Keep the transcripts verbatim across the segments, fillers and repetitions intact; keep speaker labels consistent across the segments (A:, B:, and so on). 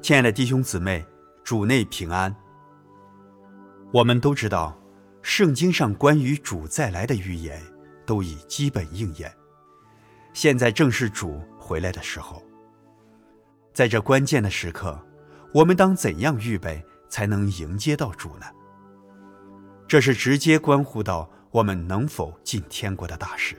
A: 亲爱的弟兄姊妹，主内平安。我们都知道，圣经上关于主再来的预言都已基本应验，现在正是主回来的时候。在这关键的时刻，我们当怎样预备才能迎接到主呢？这是直接关乎到我们能否进天国的大事。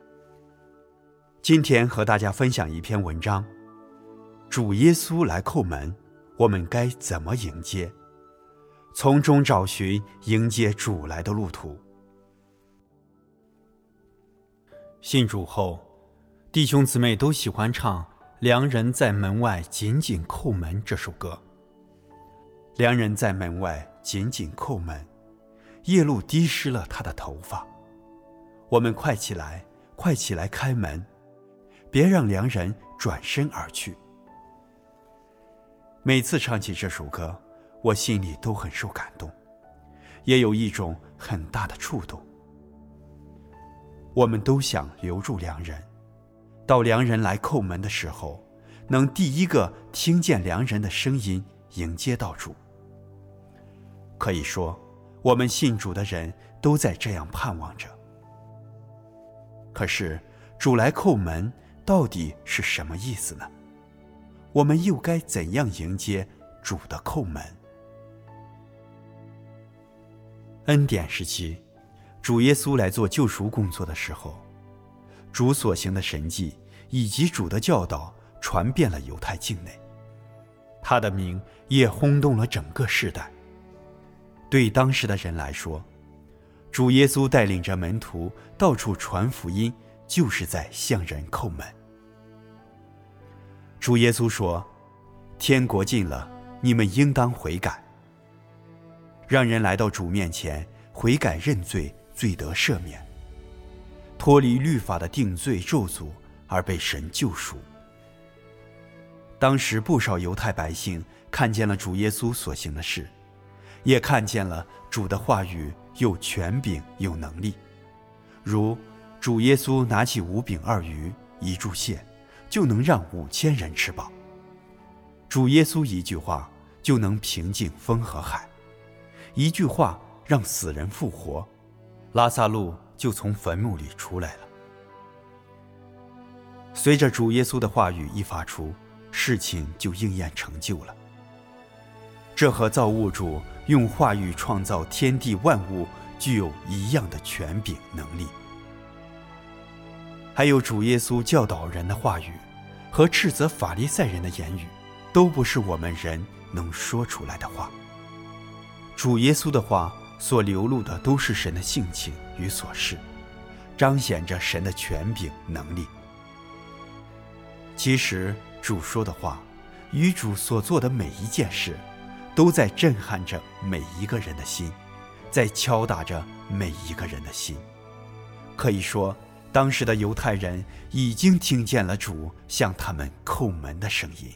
A: 今天和大家分享一篇文章，主耶稣来叩门，我们该怎么迎接？从中找寻迎接主来的路途。信主后，弟兄姊妹都喜欢唱《良人在门外紧紧叩门》这首歌。良人在门外紧紧叩门，夜露滴湿了他的头发。我们快起来，快起来开门，别让良人转身而去。每次唱起这首歌，我心里都很受感动，也有一种很大的触动。我们都想留住良人，到良人来叩门的时候，能第一个听见良人的声音，迎接到主。可以说，我们信主的人都在这样盼望着。可是，主来叩门到底是什么意思呢？我们又该怎样迎接主的叩门？恩典时期，主耶稣来做救赎工作的时候，主所行的神迹以及主的教导传遍了犹太境内，他的名也轰动了整个世代。对当时的人来说，主耶稣带领着门徒到处传福音，就是在向人叩门。主耶稣说，天国近了，你们应当悔改。让人来到主面前悔改认罪，罪得赦免，脱离律法的定罪咒诅，而被神救赎。当时不少犹太百姓看见了主耶稣所行的事，也看见了主的话语有权柄有能力，如主耶稣拿起五饼二鱼一柱蟹，就能让五千人吃饱；主耶稣一句话就能平静风和海，一句话让死人复活，拉撒路就从坟墓里出来了。随着主耶稣的话语一发出，事情就应验成就了。这和造物主用话语创造天地万物具有一样的权柄能力。还有主耶稣教导人的话语和斥责法利赛人的言语，都不是我们人能说出来的话。主耶稣的话所流露的都是神的性情与所示，彰显着神的权柄能力。其实主说的话与主所做的每一件事，都在震撼着每一个人的心，在敲打着每一个人的心。可以说，当时的犹太人已经听见了主向他们叩门的声音。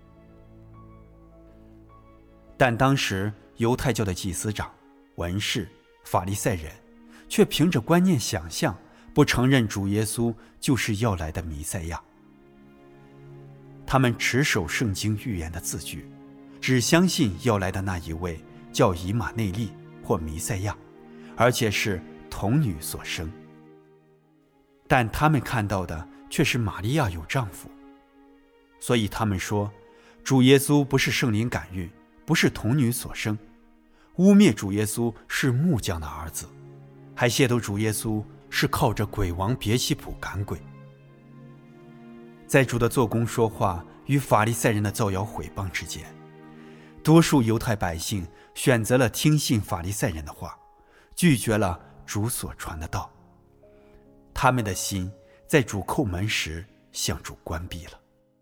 A: 但当时犹太教的祭司长、文士、法利赛人却凭着观念想象，不承认主耶稣就是要来的弥赛亚。他们持守圣经预言的字句，只相信要来的那一位叫以马内利或弥赛亚，而且是童女所生。但他们看到的却是玛利亚有丈夫，所以他们说主耶稣不是圣灵感孕，不是童女所生，污蔑主耶稣是木匠的儿子，还亵渎主耶稣是靠着鬼王别西卜赶鬼。在主的做工说话与法利赛人的造谣毁谤之间，多数犹太百姓选择了听信法利赛人的话，拒绝了主所传的道。他们的心在主叩门时向主关闭了。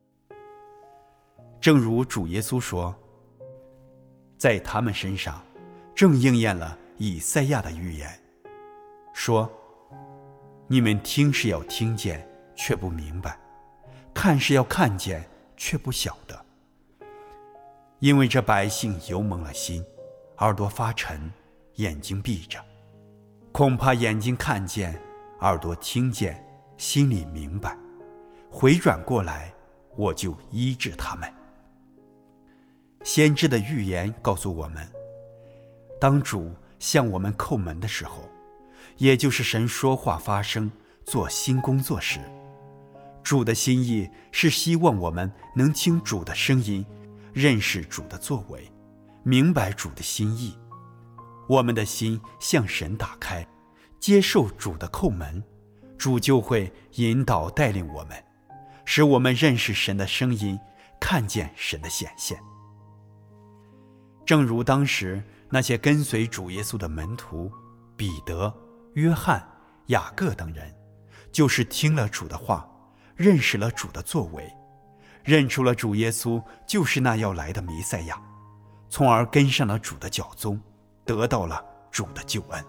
A: 正如主耶稣说，在他们身上正应验了以赛亚的预言，说，你们听是要听见，却不明白；看是要看见，却不晓得。因为这百姓油蒙了心，耳朵发沉，眼睛闭着，恐怕眼睛看见，耳朵听见，心里明白，回转过来，我就医治他们。 先知的预言告诉我们，当主向我们叩门的时候，也就是神说话发声做新工作时，主的心意是希望我们能听主的声音，认识主的作为，明白主的心意。我们的心向神打开，接受主的叩门，主就会引导带领我们，使我们认识神的声音，看见神的显现。正如当时那些跟随主耶稣的门徒彼得、约翰、雅各等人，就是听了主的话，认识了主的作为，认出了主耶稣就是那要来的弥赛亚，从而跟上了主的脚踪，得到了主的救恩。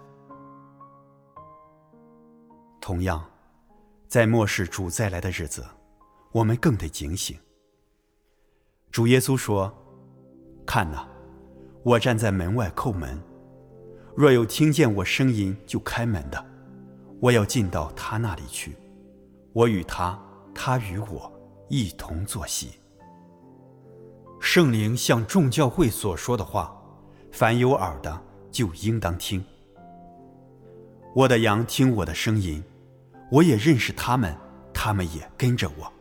A: 同样，在末世主再来的日子，我们更得警醒。主耶稣说，看哪，我站在门外叩门，若有听见我声音就开门的，我要进到他那里去，我与他，他与我一同坐席。圣灵向众教会所说的话，凡有耳的就应当听。我的羊听我的声音，我也认识他们，他们也跟着我。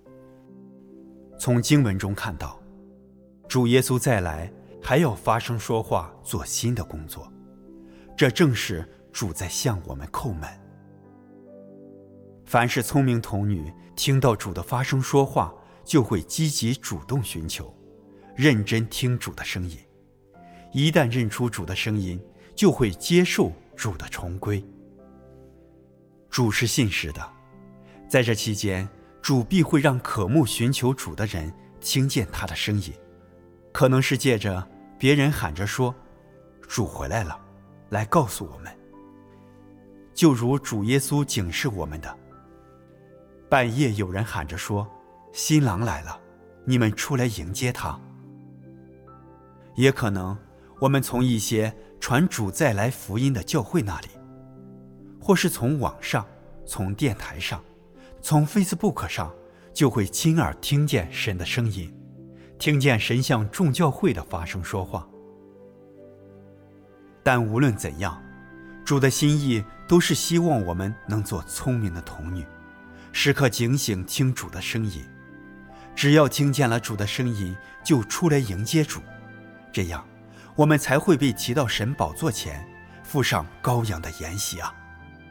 A: 从经文中看到，主耶稣再来还要发声说话，做新的工作，这正是主在向我们叩门。凡是聪明童女听到主的发声说话，就会积极主动寻求，认真听主的声音。一旦认出主的声音，就会接受主的重归。主是信实的，在这期间，主必会让渴慕寻求主的人听见他的声音，可能是借着别人喊着说，主回来了，来告诉我们。就如主耶稣警示我们的，半夜有人喊着说，新郎来了，你们出来迎接他。也可能我们从一些传主再来福音的教会那里，或是从网上，从电台上，从 Facebook 上，就会亲耳听见神的声音，听见神向众教会的发声说话。但无论怎样，主的心意都是希望我们能做聪明的童女，时刻警醒听主的声音。只要听见了主的声音，就出来迎接主，这样我们才会被提到神宝座前，付上羔羊的筵席啊！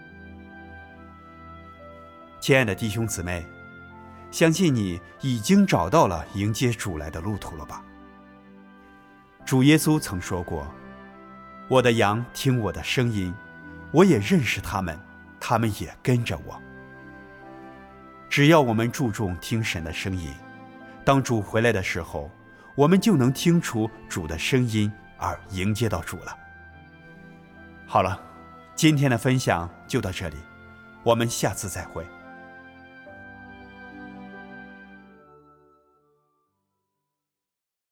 A: 亲爱的弟兄姊妹，相信你已经找到了迎接主来的路途了吧？主耶稣曾说过，我的羊听我的声音，我也认识他们，他们也跟着我。只要我们注重听神的声音，当主回来的时候，我们就能听出主的声音而迎接到主了。好了，今天的分享就到这里，我们下次再会。